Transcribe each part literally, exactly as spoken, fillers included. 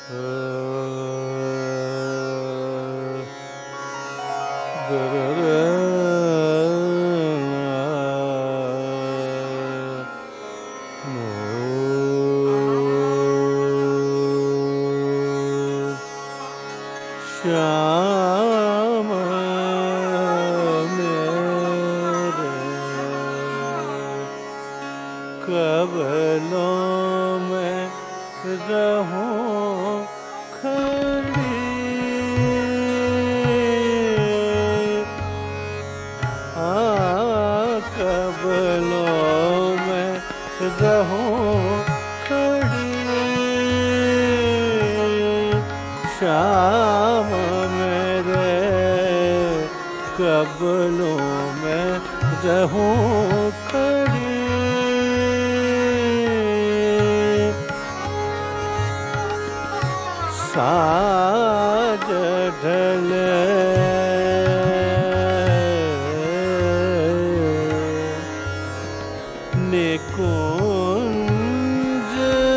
श्याम मेरे कबलों में रहूं खड़ी, हाँ कबलों में रहूं खड़ी। श्याम मेरे कबलों में रहूं खड़ी। साज ढले निकुंज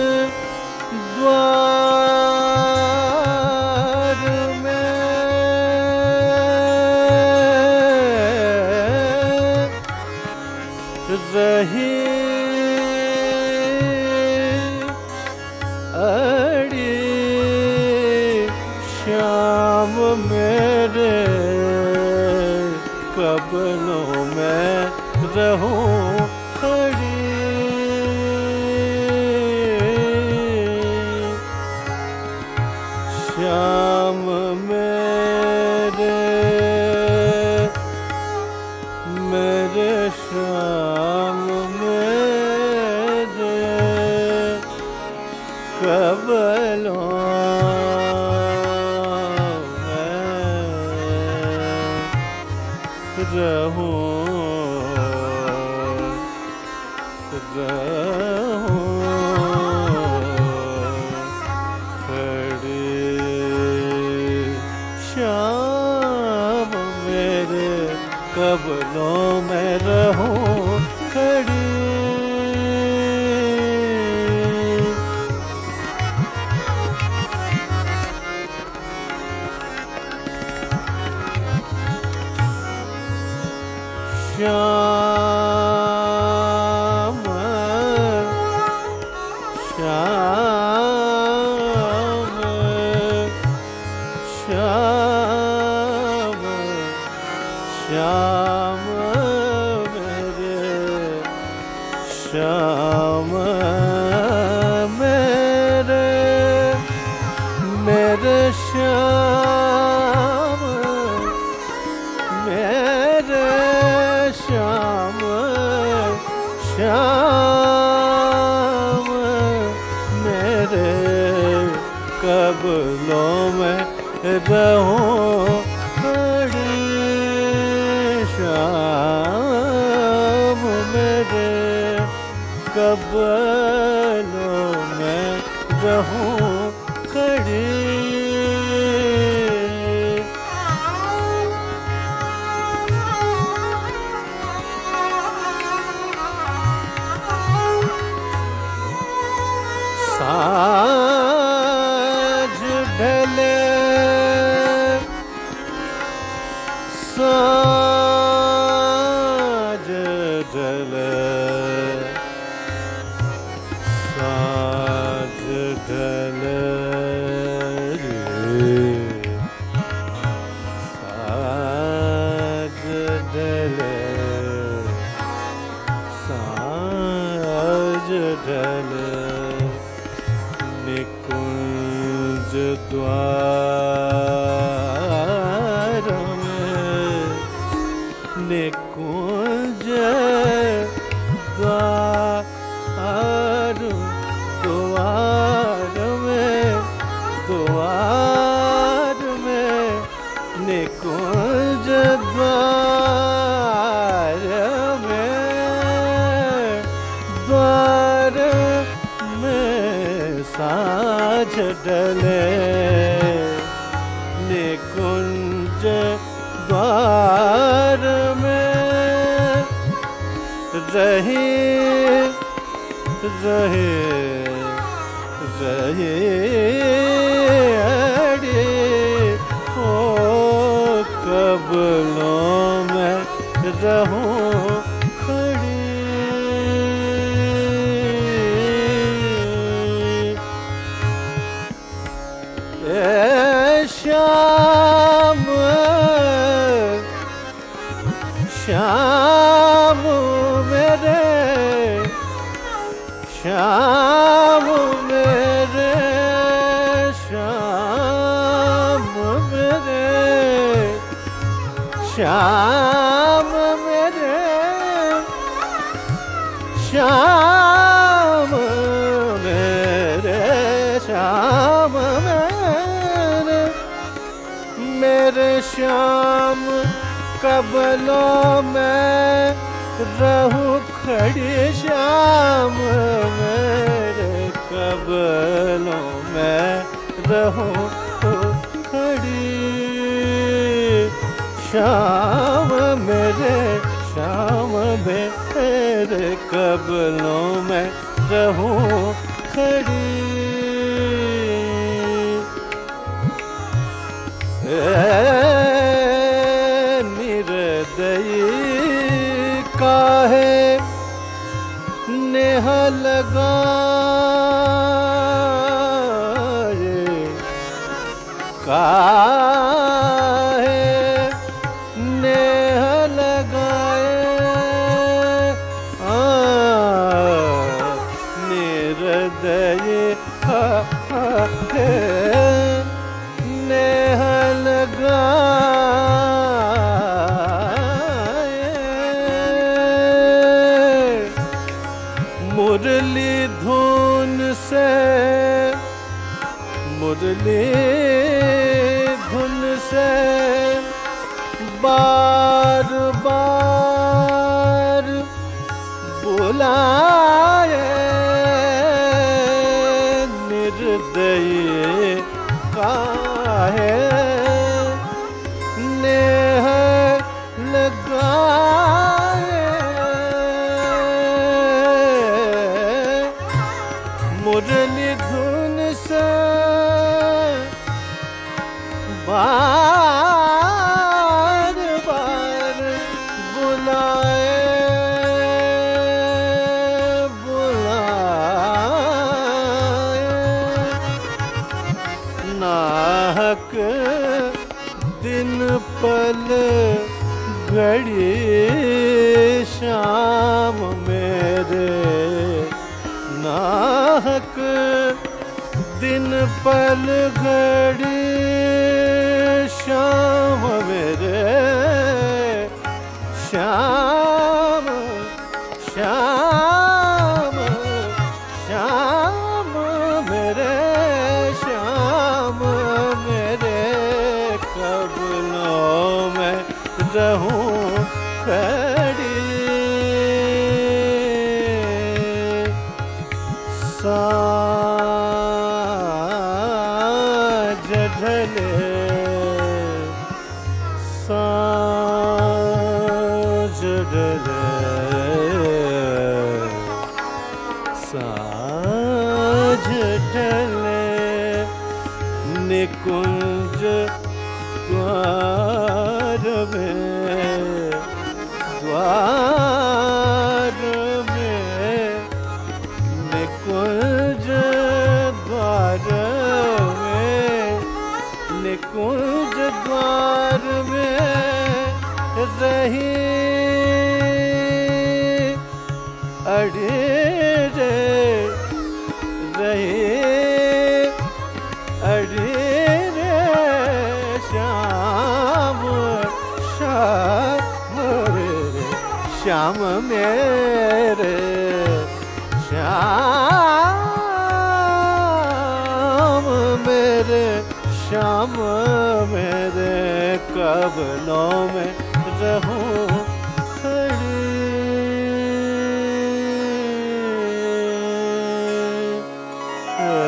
द्वार में रही अड़ी। श्याम मेरे कबलों में रहूं खड़ी। श्याम मेरे मेरे श्याम मेरे कबलों रहूं रहूं खड़ी। श्याम मेरे कबलों में रहूं खड़ी। श्याम श्याम श्याम श्याम मेरे श्याम मेरे मेरे श्याम मेरे श्याम श्याम मेरे कबलों में रहूं खड़ी। श्याम मेरे कबलों में रहूं खड़ी। साज ढले साज ढले साज ढले साज ढले साज ढले निकुंज द्वार में निकुंज द्वार द्वार में द्वार में निकुंज द्वार में द्वार में साज ढले निकुंज द्वार में रही रहे रहे अड़े ओ कबलों में रहूं खड़ी। ए श्याम श्याम मेरे श्याम मेरे श्याम मेरे श्याम मेरे श्याम मेरे श्याम मेरे मेरे श्याम कबलों में रहूं खड़ी। श्याम मेरे कबलों में रहूं खड़ी। श्याम मेरे श्याम मेरे कबलों में रहूं खड़ी। निर्दयी काहे नेह लगाए काहे नेह लगाए निर्दयी काहे नेह लगाए। मुरली धुन से मुरली धुन से बार बार बुलाए। निर्दयी काहे नेह लगाए। मुरली धुन से बार बार बुलाए बुलाए। नाहक दिन पल घड़ी श्याम मेरे नाहक दिन पल घड़ी श्याम मेरे श्याम श्याम श्याम मेरे श्याम मेरे कबलों में रहूं खड़ी। साँझ ढले साँझ ढले साँझ ढले निकुंज द्वार में द्वार में निकुंज द्वार में निकुंज द्वार में रही अड़े रे रही अड़े रे श्याम श्याम रे श्याम मेरे श्याम मेरे श्याम मेरे कबलों में रहूं खड़ी।